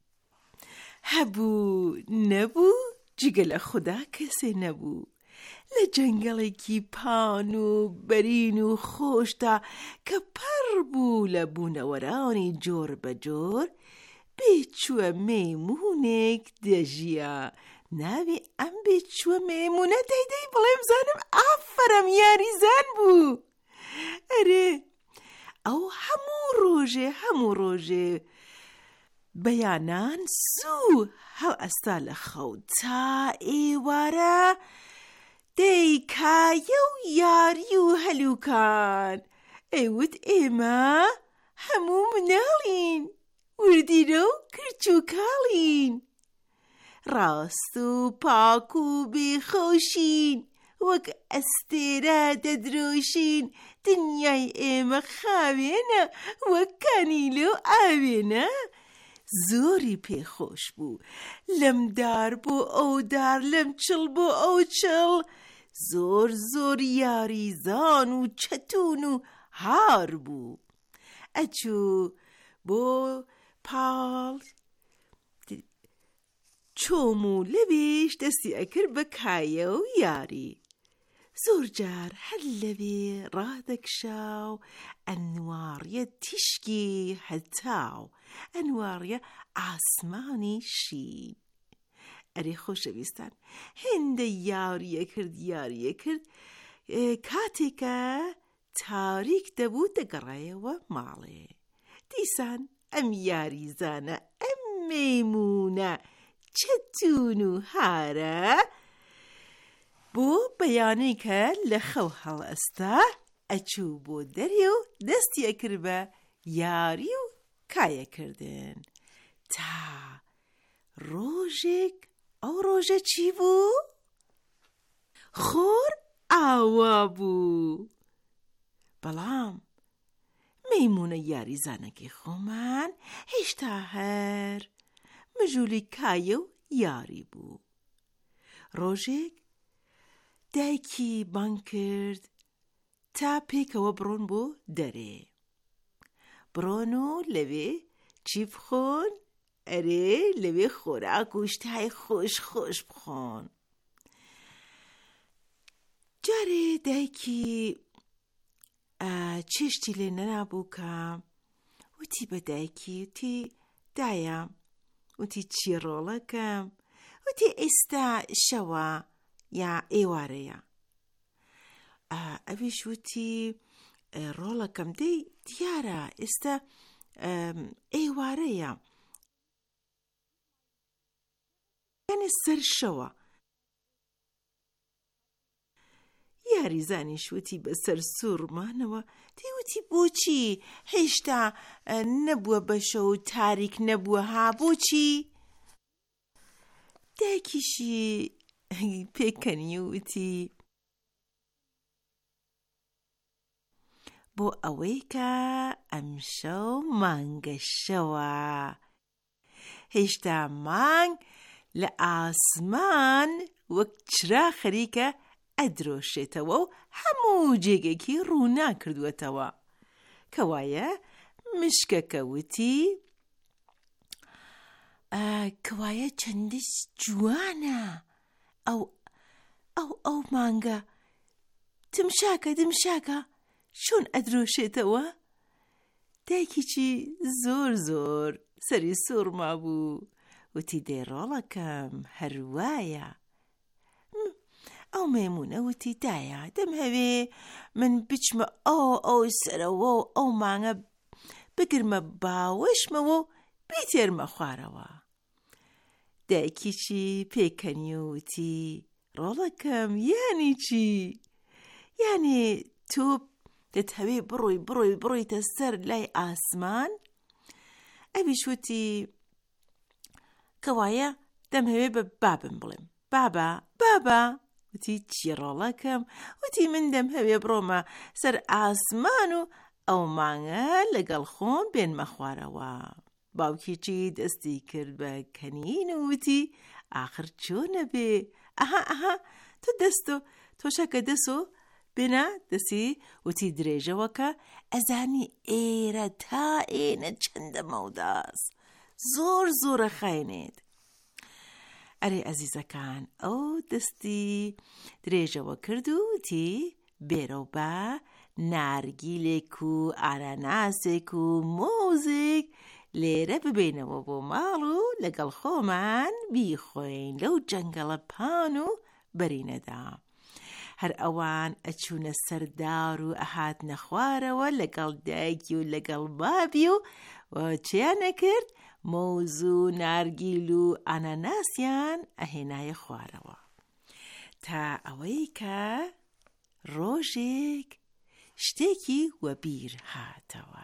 هەبوو نەبوو جگە لە خوددا کەسێ نەبوو لە جەنگەڵێکی پان و بەرین و خۆشدا کە پەڕ بوو لە بوونەوەرانی جۆر بە جۆر بێچووە مەیموونێک دەژیە ناوی ئەم بێچووە مەیموونە دەیدەی بڵێم زانم ئافرەم یاریزان بوو ئەرێ ئەو هەموو ڕۆژێ هەموو ڕۆژێ بەیانان سوو هەڵ ئەستا لە خەوت تا ئێوارە دەی کایە و یاری و هەلووکان ئەیوت ئێمە هەموو مناڵین وردیرە و کرچ و کاڵین ڕاست و پاک و بێخۆشین وەک ئەستێرە دەدرۆشین دنیای ئێمە خاوێنە وەک کانیلە و ئاوێنە زۆری پێخۆش بوو لەم دار بۆ ئەو دار لەم چڵ بۆ ئەو چڵ زۆر زۆر یاریزان و چەتون و هار بوو ئەچوو بۆ پاڵ چۆم و لەوێش دەستی ئەکرد بە کایە و یاری زۆر جار هەر لەوێ ڕادەکشاو ئەنواڕیە تیشکی هەتاو ئەنواڕیە ئاسمانی شین ئەرێ خۆشەویستان هێندە یاریە کرد یاریە کرد کاتێکە تاریک دەبوو دەگەڕایەوە ماڵێ. دیسان ئەم یاریزانە ئەم مەیمونە چەتون و هارە بۆ بەیانەی کە لە خەو هەڵئەستا ئەچوو بۆ دەرێ و دەستی ئەکرد بە یاری و کایەکردن تا ڕۆژێک ئەو ڕۆژە چی بوو؟ خۆر ئاوا بوو. بەڵام مەیمونە یاریزانەکەی خۆمان هێشتا هەر مژوولی کایە و یاری بوو. ڕۆژێک دایکی بانگ کرد تا پێکەوە بڕۆن بۆ دەرێ. بڕۆن و لەوێ چی بخۆن؟ ئەرێ لەوێ خۆراک و شتای خۆش خۆش بخۆن. جارێ دایکی چێشتی لێ نەنابوو کە وتی بە دایکی وتی دایە وتی چی ڕۆڵەکەم؟ وتی ئێستا شەوە یا ئێوارەیە. ئەویش وتی ڕۆڵەکەم دەی دیارە ئێستا ئێوارەیە یعنی سەر شەوە. یاریزانیش وتی بەسەر سوورمانەوە دەیوتی بۆچی هێشتا نەبووە بەشە و تاریک نەبووە ها بۆچی؟ دایکیشی پێکەنی وتی بۆ ئەوەی کە ئەمشەو مانگە شەوە هێشتا مانگ لە ئاسمان وەک چرا خەریکە ئەدرۆشێتەوە و هەموو جێگێکی ڕوونا کردووەتەوە. کەوایە مشکەکە وتی کەوایە چەندش جوانە ئەو ئەو ئەو مانگە دمشاکە دمشاکە چۆن ئەدرۆشێتەوە؟ دایکیچی زۆر زۆر سەری سوورما بوو وتی دێڕۆڵەکەم هەروایە. ئەو مەیمونە وتی دایە دەمهەوێ من بچمە ئەو ئەو سەرەوە و ئەو مانگە بگرمە باوەشمەوە و بیتێرمە خوارەوە. دایکیچی پێکەنی وتی ڕۆڵەکەم یانی چی؟ یانی تۆ دەتەوێ بڕۆی بڕۆی بڕۆیتە سەر لای ئاسمان؟ ئەویش وتی کەوایە دەمهەوێ بە بابم بڵێم بابا بابا. وتی چی ڕۆڵەکەم؟ وتی من دەمهەوێ بڕۆمە سەر ئاسمان و ئەو مانگە لەگەڵ خۆم بێنمە خوارەوە. باوکیچی دەستی کرد بە کەنین و وتی ئاخر چۆنە بێ؟ ئەها ئەها تۆ دەستۆ تۆشەکە دەسۆ بێنە دەسی وتی درێژەوەکە ئەزانی ئێرە تا ئێنە چەندە مەوداس زۆر زۆرە خاینێت. ئەرێ ئەزیزەکان ئەو دەستی درێژەوە کرد و وتی بێرە و بە نارگیلێک و ئاناناسێک و مۆزێک لێرە ببێنەوە بۆ ماڵ و لەگەڵ خۆمان بیخۆین لەو جەنگەڵە پان و بەرینەدا. هەر ئەوان ئەچوونە سەردار و ئەهاتنە خوارەوە لەگەڵ دایکی و لەگەڵ بابی و چیان نەکرد؟ مۆز و نارگیل و ئاناناسیان ئەهێنایە خوارەوە تا ئەوەی کە ڕۆژێک شتێکی وەبیر هاتەوە.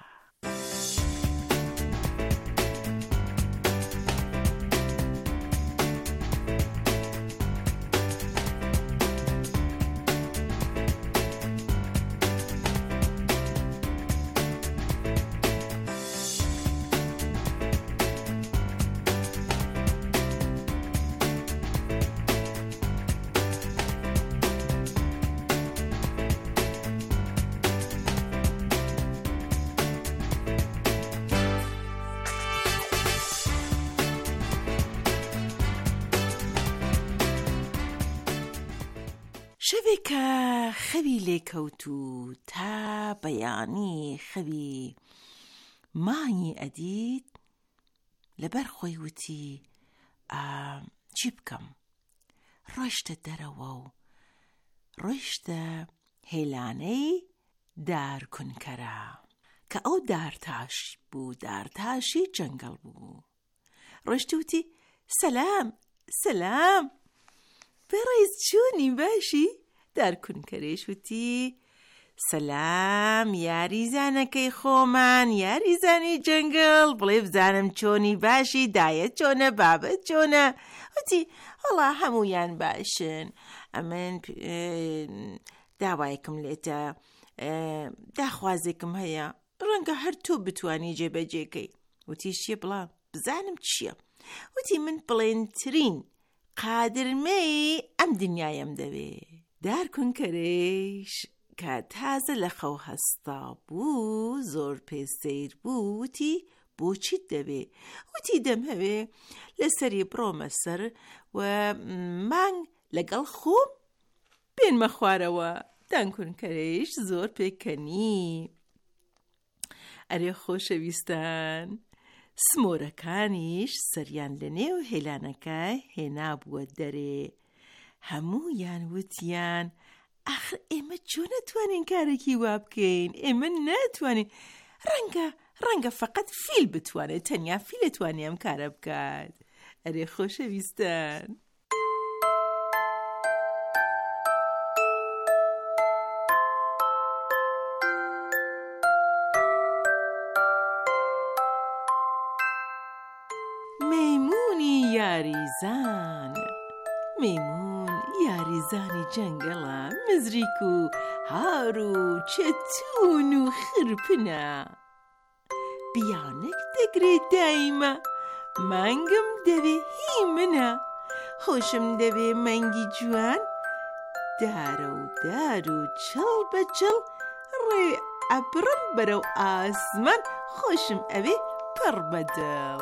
شەوێکە خەوی لێکەوت و تا بەیانی خەوی مانگی ئەدید لەبەر خۆی وتی چی بکەم؟ ڕۆیشتە دەرەوە و ڕۆیشتە هێلانەی دارکونکەرە کە ئەو دارتاش بوو دارتاشی جەنگەڵ بوو. ڕۆشتوتی سەلام سەلام بەڕێز چۆنی باشی؟ دارکونکەرێش وتی سەلام یاریزانەکەی خۆمان یاریزانی جەنگڵ بڵێ بزانم چۆنی باشی دایەت چۆنە بابەت چۆنە؟ وتی هەڵا هەموویان باشن ئەمن داوایەکم لێتە داخوازێکم هەیە ڕەنگە هەر تۆ بتوانی جێبەجێکەی. وتی چیە بڵام بزانم چییە؟ وتی من بڵێنترین قادرمەی ئەم دنیایم دەوێ. دارکونکەرێش کە تازە لە خەو هەستا بوو زۆر پێسەیر بوو وتی بۆچیت دەبێ؟ وتی دەم هەوێ لەسەری بڕۆمە سەر و مانگ لەگەڵ خۆم بێنمە خوارەوە. دارکونکەرێش زۆر پێکەنی. ئەرێ خۆشەویستان سمۆرەکانیش سەریان لە نێو هێلانەکە هێنابووە دەرێ. هەموویان وتیان ئاخر ئێمە چۆن نەتوانین کارێکی وا بکەین؟ ئێمە ناتوانین. ڕەنگە ڕەنگە فەقەت فیل بتوانێت تەنیا فیل توانی ئەم کارە بکات. ئەرێ خۆشەویستان مەیموونی یاریزان مەیمون یاریزانی جەنگەڵە مزریک و هار و چەتون و خرپنە بیانێک دەگرێت دایمە مانگم دەوێ هی منە خۆشم دەوێ مانگی جوان دارە و دار و چڵ بە چڵ ڕێ ئەبرم بەرەو ئاسمان خۆشم ئەوێ پڕ بەدڵ.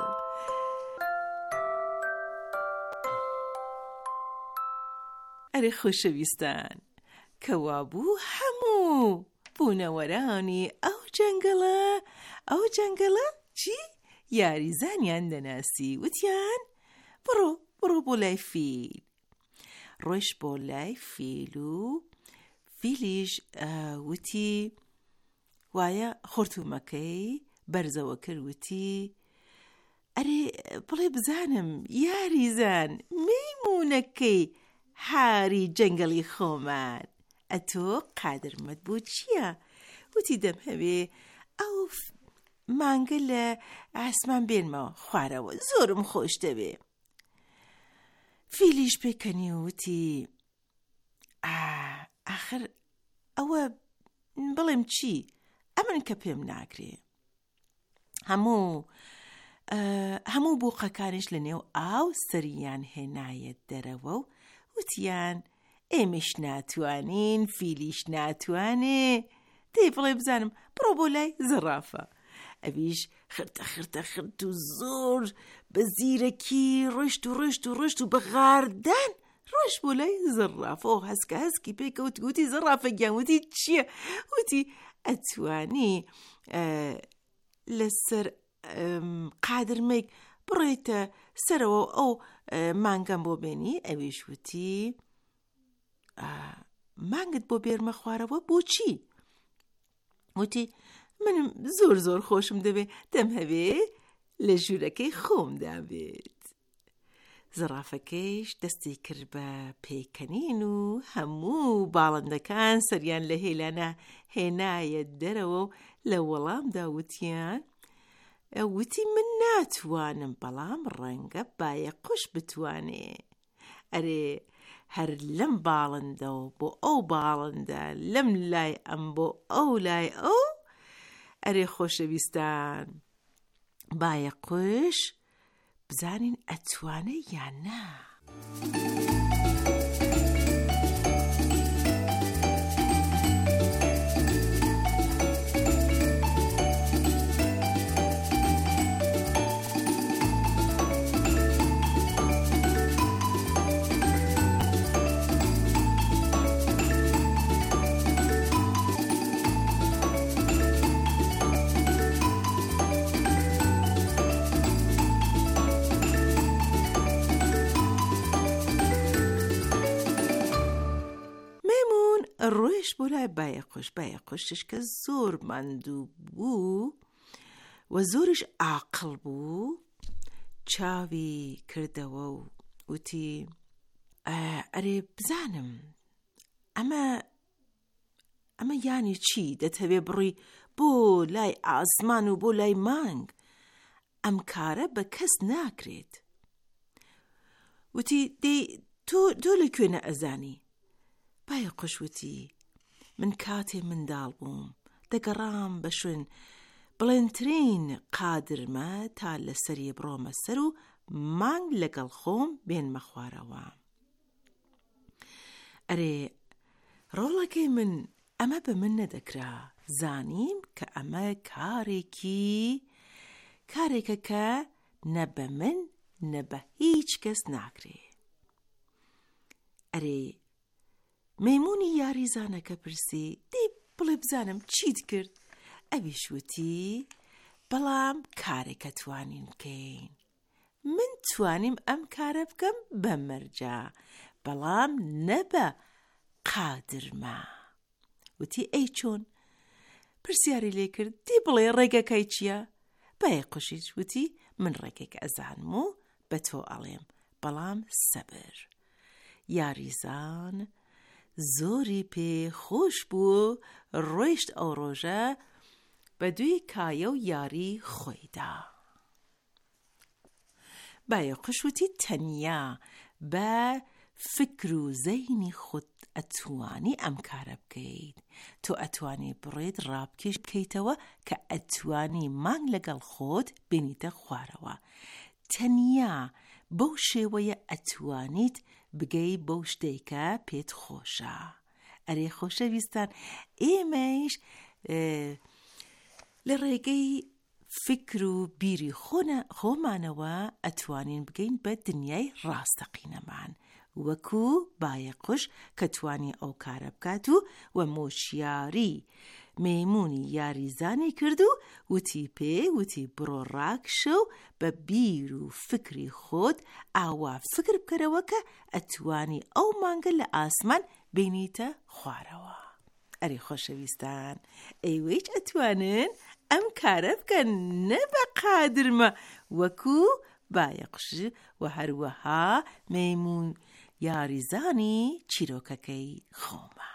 ئەرێ خۆشەویستان کەوا بوو هەموو بوونەوەرانی ئەو جەنگەڵە ئەو جەنگەڵە چی؟ یاریزانیان دەناسی وتیان بڕۆ بڕۆ بۆ لای فیل. ڕۆیش بۆ لای فیل و فیلیش وتی وایە خورتومەکەی بەرزەوە کرد وتی ئەرێ بڵێ بزانم یاریزان مەیمونەکەی هاری جەنگەڵی خۆمان ئەتۆ قادرمەت بۆ چییە؟ وتی دەم هەوێ ئەو مانگە لە ئاسمان بێنمەوە خوارەوە زۆرم خۆش دەوێ. فیلیش پێکەنی وتی ئاخر ئەوە بڵێم چی؟ ئەمن کە پێم ناگرێ. هەموو هەموو بووقەکانش لە نێو ئاو سەریان هێنایەت دەرەوە و وتیان ئێمەش ناتوانین فیلیش ناتوانێ. دەی بڵێ بزانم بڕۆ بۆ لای زەرافە. ئەویش خرتە خرتە خرت و زۆر بە زیرەکی ڕشت و ڕشت و ڕشت و بە غاردان ڕۆژ بۆ لای زەرافە و هەسکە هەسکی پێکەوت وتی زەرافە گیان وتی چییە؟ وتی ئەتوانی لەسەر قادرمەیک بڕێتە سەرەوە ئەو مانگەم بۆ بێنی؟ ئەویش وتی مانگت بۆ بێرمە خوارەوە بۆچی؟ وتی منم زۆر زۆر خۆشم دەبێ دەم هەوێ لە ژوورەکەی خۆمدا بێت. زەرافەکەیش دەستی کرد بە پێکەنین و هەموو باڵندەکان سەریان لە هێلانە هێنایە دەرەوە و لە وەڵامدا وتیان وتی من ناتوانم بەڵام ڕەنگە بایە قوش بتوانێ. ئەرێ هەر لەم باڵندە و بۆ ئەو باڵندە لەم لای ئەم بۆ ئەو لای ئەو. ئەرێ خۆشەویستان بایە قوش بزانین ئەتوانێ یان نا. ڕۆیش بۆ لای بایەقۆش بایەقۆشش کە زۆر ماندوو بوو و زۆرش عاقڵ بوو چاوی کردەوە و وتی ئەرێ بزانم ئەمە ئەمە یانی چی دەتەوێ بڕی بۆ لای ئاسمان و بۆ لای مانگ ئەم کارە بە کەس ناکرێت وتی دەی تۆ تۆ لەکوێنە ئەزانی بایەقۆش وتی من کاتێ منداڵ بووم دەگەڕام بە شوێن بڵێنترین قادرمە تا لەسەری بڕۆمە سەر و مانگ لەگەڵ خۆم بێنمە خوارەوە ئەرێ ڕۆڵەکەی من ئەمە بە من نەدەکرا زانیم کە ئەمە کارێکی کارێکە کە نە بە من نە بە هیچ کەس ناکرێ ئەرێ مەیمونی یاریزانەکە پرسی دەی بڵێ بزانم چیت کرد ئەویش وتی بەڵام کارێکە توانین بکەین من توانیم ئەم کارە بکەم بە مەرجە بەڵام نەبە قادرمە وتی ئەی چۆن پرسیاری لێ کرد دی بڵێ ڕێگەکەی چییە بایەقۆشیش وتی من ڕێگێک ئەزانم و بە تۆ ئەڵێم بەڵام سەبر یاریزان زۆری پێ خۆش بوو ڕۆیشت ئەو ڕۆژە بە دوی کایە و یاری خۆیدا بایەقۆش وتی تەنیا بە فکر و زەینی خۆت ئەتوانی ئەم کارە بکەیت تۆ ئەتوانی بڕێت ڕابکێش بکەیتەوە کە ئەتوانی مانگ لەگەڵ خۆت بێنیتە خوارەوە تەنیا بەو شێوەیە ئەتوانیت بگەی بەو شتێکە پێت خۆشە ئەرێ خۆشەویستان ئێمەش لە ڕێگەی فکر و بیری خۆمانەوە ئەتوانین بگەین بە دنیای ڕاستەقینەمان وەکو بایەقۆش کە توانی ئەو کارە بکات و و مۆشیاری مەیمونی یاریزانی کرد و وتی پێ وتی بڕۆ ڕاکشە و بە بیر و فکری خۆت ئاوا فکر بکەرەوە کە ئەتوانی ئەو مانگە لە ئاسمان بینیتە خوارەوە ئەری خۆشەویستان ئەیوەیش ئەتوانن ئەم کارە بکەن نە بە قادرمە وەکو بایەقۆش و هەروەها مەیمون یاریزانی چیرۆکەکەی خۆمان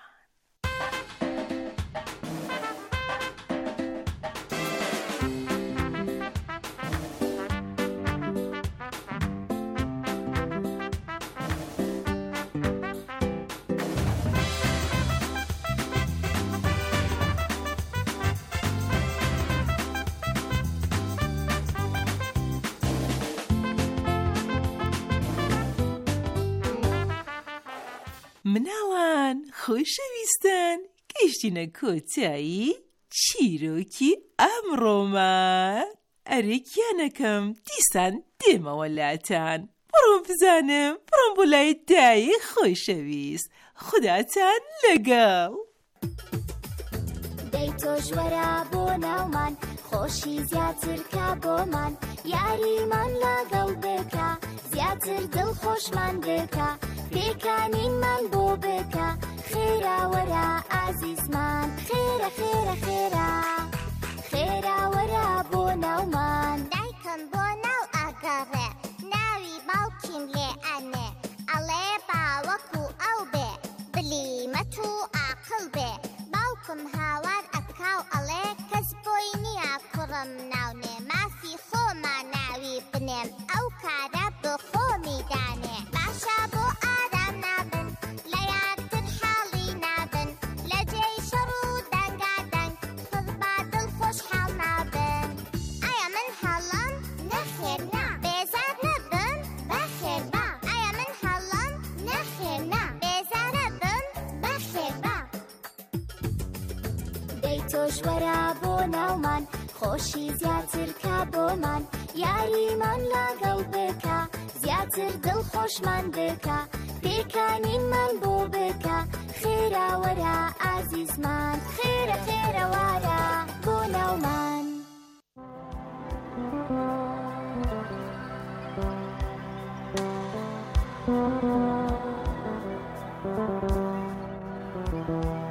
مناوان خۆشەویستان گەیشتینە کۆتایی چیرۆکی ئەمڕۆمان ئەرێکیانەکەم دیسان دێمەوە لاتان بڕۆ بزانم بڕۆم بۆ لای دایی خۆشەویست خوداتان لەگەڵ دەی تۆ ژوەرە بۆ ناومان خۆشی زیاتر کە بۆمان یاریمان لەگەڵ بکە زیاتر دڵخۆشمان بکە پێکانینمان بۆ بکە خێرا وەرە ئازیزمان خێرە خێرە خێرا خێرا وەرە بۆ ناومان دایکم بۆ ناو ئاگەڕێ ناوی باوکیم لێ ئەنێ ئەڵێ باوەکو ئەو بێ بلیمەت و عاقڵ بێ باوکم هاوار ئەکاو ئەڵێ کەس بۆی نییە کوڕم ناونێ مافی خۆمان ناوی بنێم ئەو کارە بە خۆمی دانێ باشە بۆ ئارام نابن لە یادتر حاڵی نابن لە جێی شەڕ و دەنگادەنگ پڕ با دڵخۆش حاڵ نابن ئایا من هەڵەم نەخێر نا بێزار نەبم بەخێر با ئایا من هەڵەم نەخێر نا بێزار نەبم بەخێر با دەی تۆ ژوەرە بۆ ناومان خۆشی زیاتر کە بۆمان یاریمان لەگەڵ بکە زیاتر دڵخۆشمان بکە پێکانینمان بۆ بکە خێرا وەرە ئازیزمان خێرە خێرە وارە بۆ ناومان Thank you.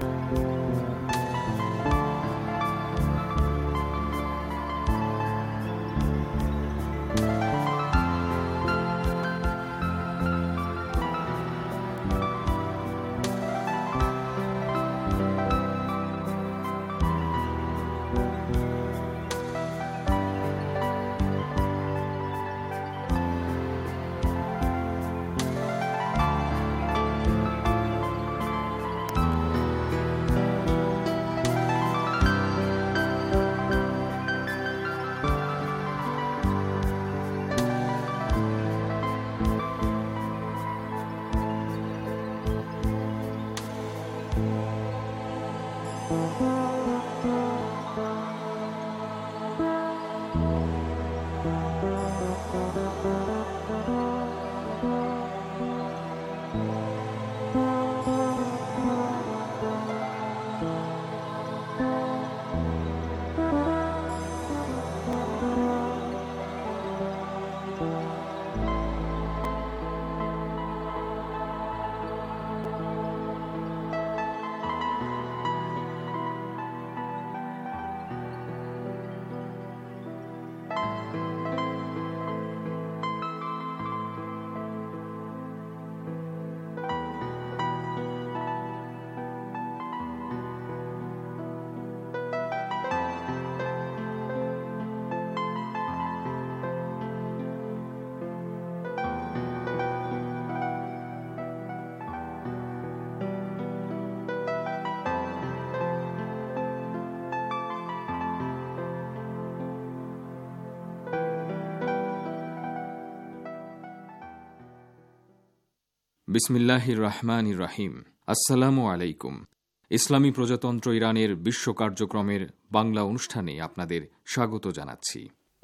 বিসমিল্লাহির রহমানির রহিম। আসসালামু আলাইকুম। ইসলামী প্রজাতন্ত্র ইরানের বিশ্ব কার্যক্রমের বাংলা অনুষ্ঠানে আপনাদের স্বাগত জানাচ্ছি।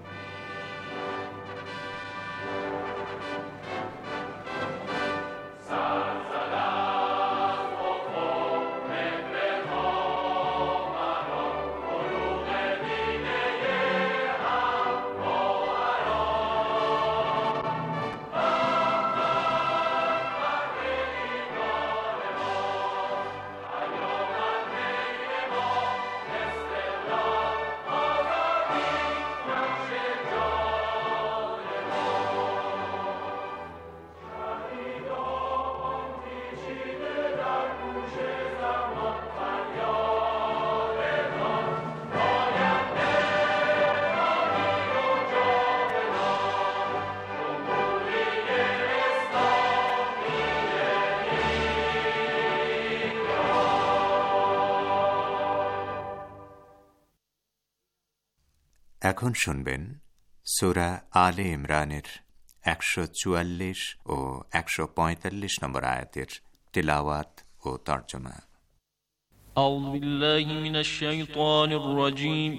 এখন শুনবেন সূরা আলে ইমরানের একশো চুয়াল্লিশ ও একশো পঁয়তাল্লিশ নম্বর আয়াতের তিলাওয়াত ও তর্জমা। আউযু বিল্লাহি মিনাশ শাইতানির রাজীম।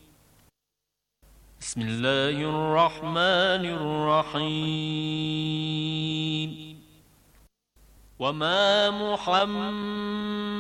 বিসমিল্লাহির রহমানির রহিম। ওয়া মা মুহাম্মাদ